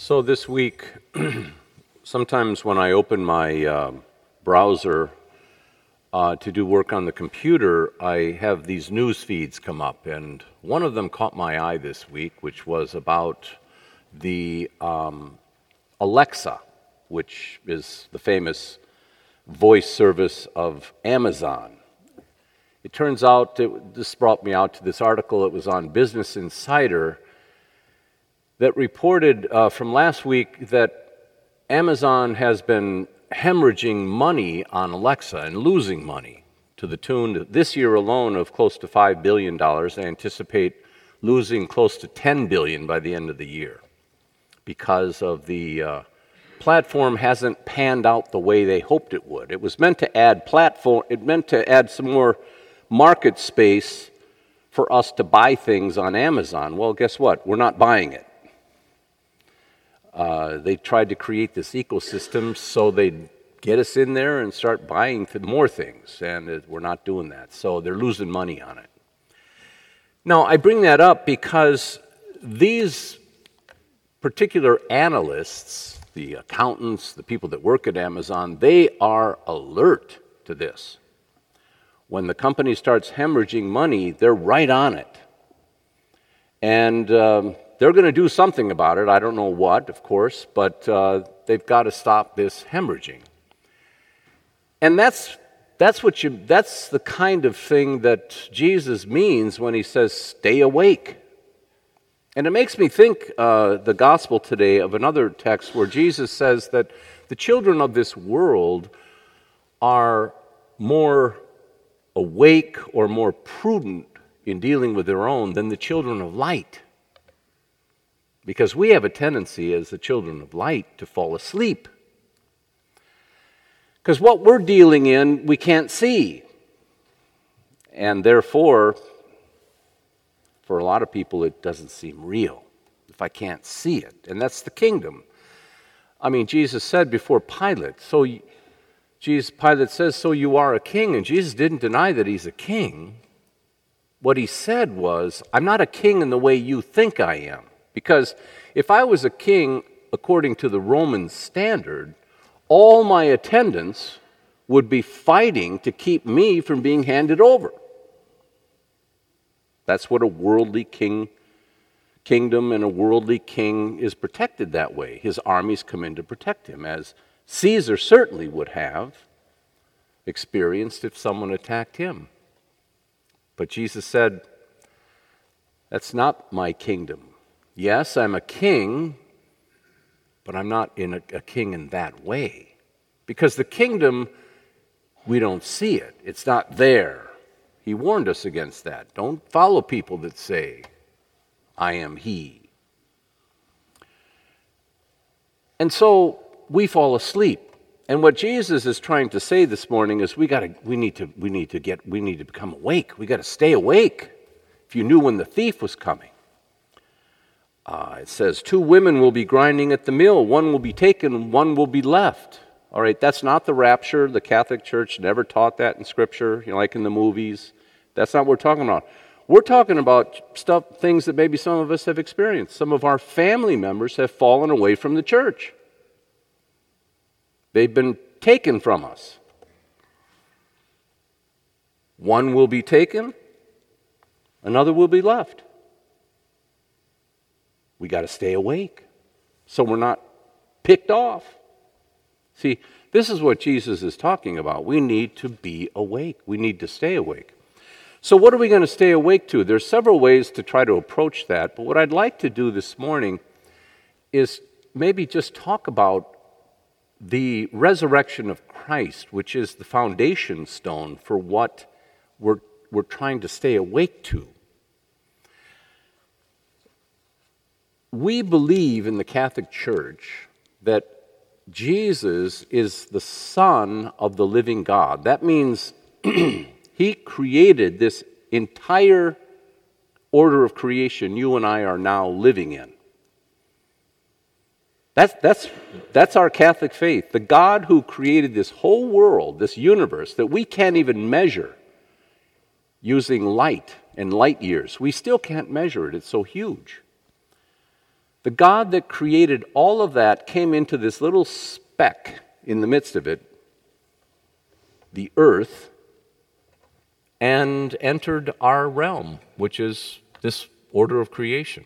So this week, sometimes when I open my browser to do work on the computer, I have these news feeds come up, and one of them caught my eye this week, which was about the Alexa, which is the famous voice service of Amazon. It turns out, this brought me out to this article. It was on Business Insider that reported from last week that Amazon has been hemorrhaging money on Alexa and losing money to the tune, this year alone, of close to $5 billion. They anticipate losing close to $10 billion by the end of the year because of the platform hasn't panned out the way they hoped it would. It was meant to add some more market space for us to buy things on Amazon. Well, guess what? We're not buying it. They tried to create this ecosystem so they'd get us in there and start buying more things, and we're not doing that. So they're losing money on it. Now, I bring that up because these particular analysts, the accountants, the people that work at Amazon, they are alert to this. When the company starts hemorrhaging money, they're right on it. And they're going to do something about it. I don't know what, of course, but they've got to stop this hemorrhaging. And that's the kind of thing that Jesus means when he says, stay awake. And it makes me think the gospel today of another text where Jesus says that the children of this world are more awake or more prudent in dealing with their own than the children of light. Because we have a tendency as the children of light to fall asleep. Because what we're dealing in, we can't see. And therefore, for a lot of people, it doesn't seem real if I can't see it. And that's the kingdom. I mean, Jesus said before Pilate, Pilate says, so you are a king. And Jesus didn't deny that he's a king. What he said was, I'm not a king in the way you think I am. Because if I was a king according to the Roman standard, all my attendants would be fighting to keep me from being handed over. That's what a worldly kingdom and a worldly king is protected that way. His armies come in to protect him, as Caesar certainly would have experienced if someone attacked him. But Jesus said, that's not my kingdom. Yes, I'm a king, but I'm not a king in that way. Because the kingdom, we don't see it. It's not there. He warned us against that. Don't follow people that say, I am he. And so we fall asleep. And what Jesus is trying to say this morning is we need to become awake. We got to stay awake. If you knew when the thief was coming. It says, 2 women will be grinding at the mill. One will be taken, one will be left. All right, that's not the rapture. The Catholic Church never taught that in Scripture, like in the movies. That's not what we're talking about. We're talking about things that maybe some of us have experienced. Some of our family members have fallen away from the church. They've been taken from us. One will be taken, another will be left. We got to stay awake so we're not picked off. See, this is what Jesus is talking about. We need to be awake. We need to stay awake. So what are we going to stay awake to? There's several ways to try to approach that, but what I'd like to do this morning is maybe just talk about the resurrection of Christ, which is the foundation stone for what we're trying to stay awake to. We believe in the Catholic Church that Jesus is the Son of the living God. That means he created this entire order of creation you and I are now living in. That's our Catholic faith. The God who created this whole world, this universe that we can't even measure using light and light years. We still can't measure it. It's so huge. The God that created all of that came into this little speck in the midst of it, the earth, and entered our realm, which is this order of creation.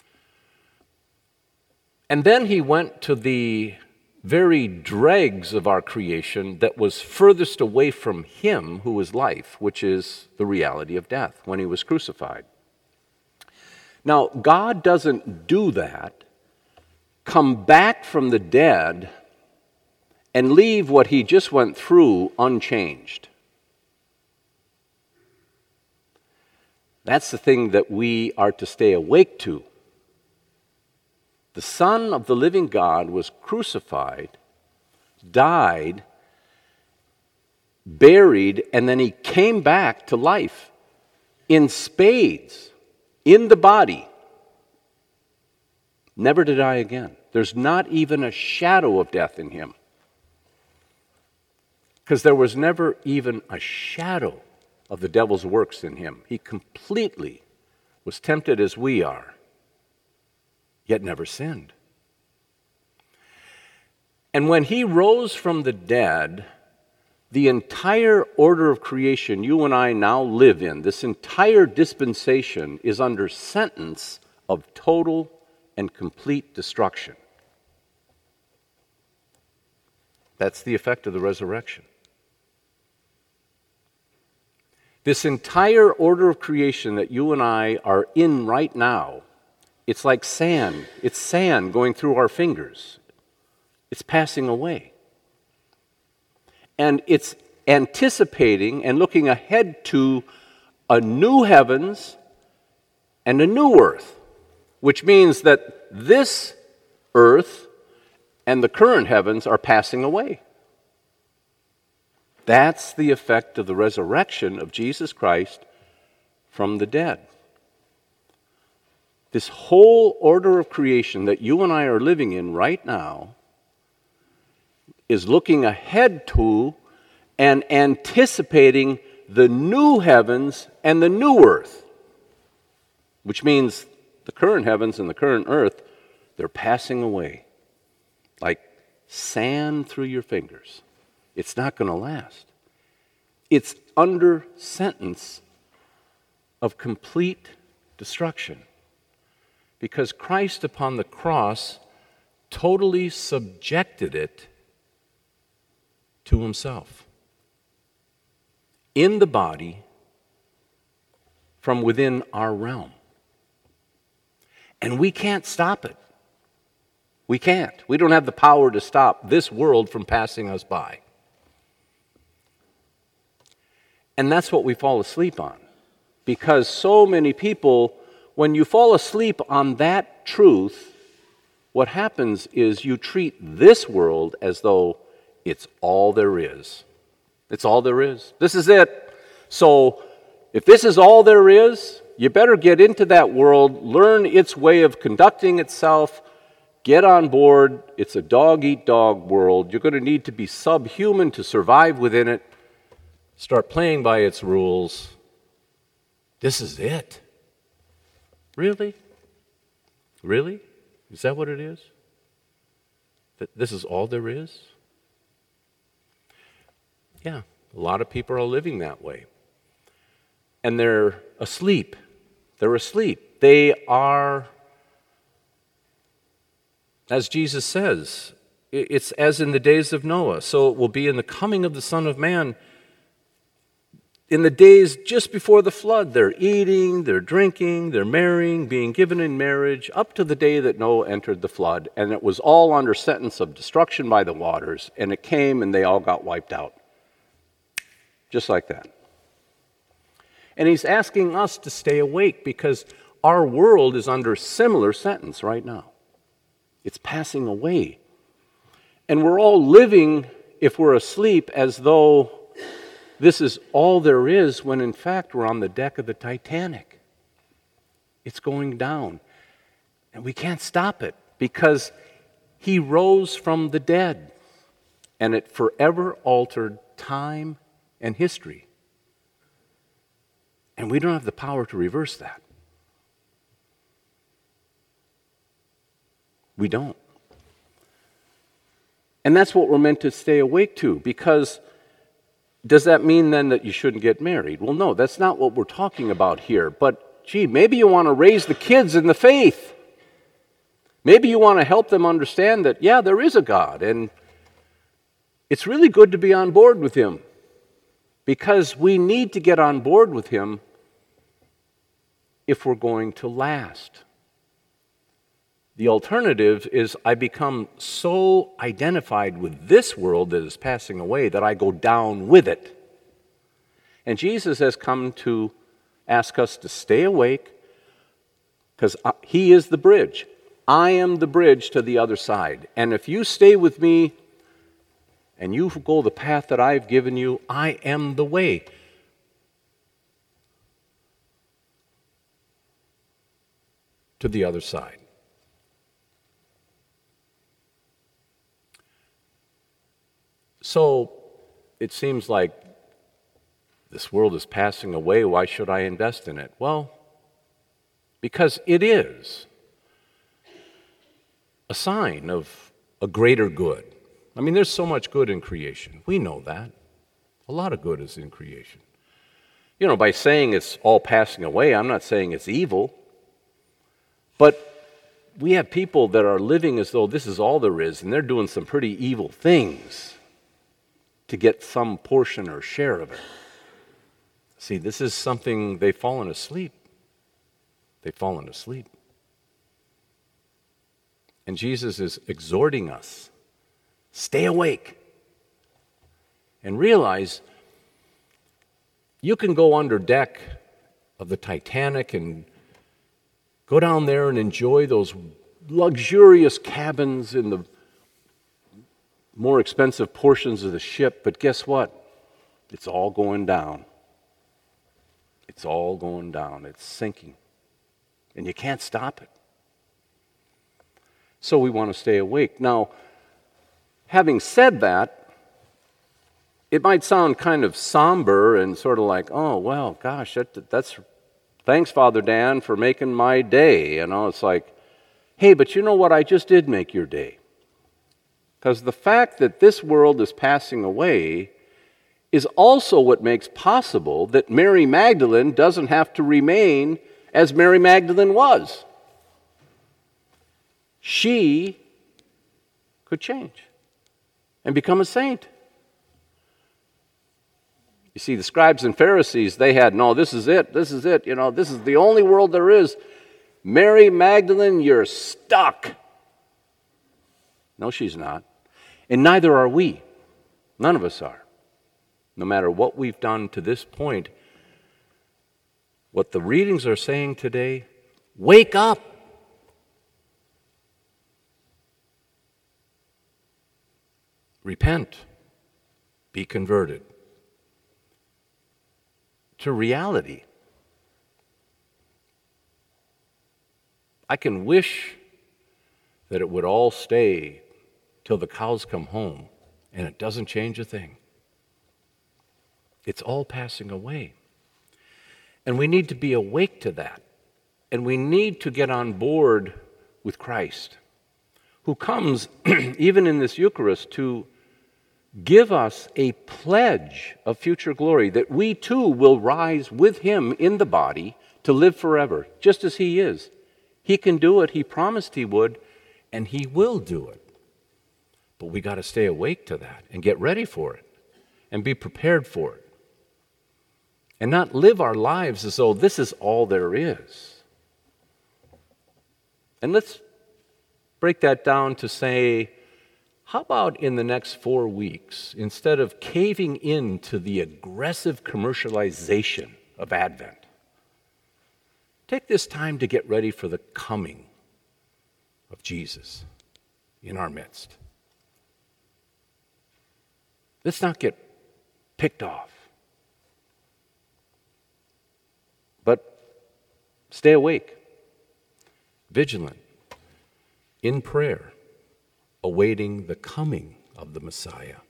And then he went to the very dregs of our creation that was furthest away from him who is life, which is the reality of death, when he was crucified. Now, God doesn't do that, come back from the dead, and leave what he just went through unchanged. That's the thing that we are to stay awake to. The Son of the living God was crucified, died, buried, and then he came back to life in spades, in the body, never to die again. There's not even a shadow of death in him. Because there was never even a shadow of the devil's works in him. He completely was tempted as we are, yet never sinned. And when he rose from the dead, the entire order of creation you and I now live in, this entire dispensation, is under sentence of total and complete destruction. That's the effect of the resurrection. This entire order of creation that you and I are in right now, it's like sand. It's sand going through our fingers. It's passing away. And it's anticipating and looking ahead to a new heavens and a new earth, which means that this earth and the current heavens are passing away. That's the effect of the resurrection of Jesus Christ from the dead. This whole order of creation that you and I are living in right now is looking ahead to and anticipating the new heavens and the new earth, which means the current heavens and the current earth, they're passing away like sand through your fingers. It's not going to last. It's under sentence of complete destruction because Christ upon the cross totally subjected it to himself in the body from within our realm. And we can't stop it. We can't. We don't have the power to stop this world from passing us by. And that's what we fall asleep on. Because so many people, when you fall asleep on that truth, what happens is you treat this world as though it's all there is. It's all there is. This is it. So if this is all there is, you better get into that world, learn its way of conducting itself, get on board. It's a dog-eat-dog world. You're going to need to be subhuman to survive within it. Start playing by its rules. This is it. Really? Really? Is that what it is? That this is all there is? Yeah, a lot of people are living that way. And they're asleep. They're asleep. They are, as Jesus says, it's as in the days of Noah. So it will be in the coming of the Son of Man. In the days just before the flood, they're eating, they're drinking, they're marrying, being given in marriage, up to the day that Noah entered the flood. And it was all under sentence of destruction by the waters. And it came and they all got wiped out. Just like that. And he's asking us to stay awake because our world is under similar sentence right now. It's passing away. And we're all living, if we're asleep, as though this is all there is, when in fact we're on the deck of the Titanic. It's going down. And we can't stop it because he rose from the dead. And it forever altered time and history. And we don't have the power to reverse that. We don't. And that's what we're meant to stay awake to, because does that mean then that you shouldn't get married? Well, no, that's not what we're talking about here. But, gee, maybe you want to raise the kids in the faith. Maybe you want to help them understand that, yeah, there is a God, and it's really good to be on board with Him, because we need to get on board with Him if we're going to last. The alternative is I become so identified with this world that is passing away that I go down with it. And Jesus has come to ask us to stay awake, because He is the bridge. I am the bridge to the other side. And if you stay with me and you go the path that I've given you, I am the way. To the other side. So it seems like this world is passing away. Why should I invest in it? Well, because it is a sign of a greater good. I mean, there's so much good in creation. We know that. A lot of good is in creation. You know, by saying it's all passing away, I'm not saying it's evil. But we have people that are living as though this is all there is, and they're doing some pretty evil things to get some portion or share of it. See, this is something they've fallen asleep. They've fallen asleep. And Jesus is exhorting us, stay awake and realize you can go under deck of the Titanic and go down there and enjoy those luxurious cabins in the more expensive portions of the ship, but guess what? It's all going down. It's all going down. It's sinking. And you can't stop it. So we want to stay awake. Now, having said that, it might sound kind of somber and sort of like, oh, well, gosh, that's thanks, Father Dan, for making my day. You know, it's like, hey, but you know what? I just did make your day. Because the fact that this world is passing away is also what makes possible that Mary Magdalene doesn't have to remain as Mary Magdalene was. She could change and become a saint. You see, the scribes and Pharisees, they had, no, this is it, you know, this is the only world there is. Mary Magdalene, you're stuck. No, she's not. And neither are we. None of us are. No matter what we've done to this point, what the readings are saying today, wake up. Repent. Be converted to reality. I can wish that it would all stay till the cows come home and it doesn't change a thing. It's all passing away. And we need to be awake to that. And we need to get on board with Christ, who comes, even in this Eucharist, to give us a pledge of future glory, that we too will rise with Him in the body to live forever, just as He is. He can do it. He promised He would, and He will do it. But we got to stay awake to that and get ready for it and be prepared for it. And not live our lives as though this is all there is. And let's break that down to say, how about in the next 4 weeks, instead of caving into the aggressive commercialization of Advent, take this time to get ready for the coming of Jesus in our midst. Let's not get picked off, but stay awake, vigilant, in prayer, awaiting the coming of the Messiah.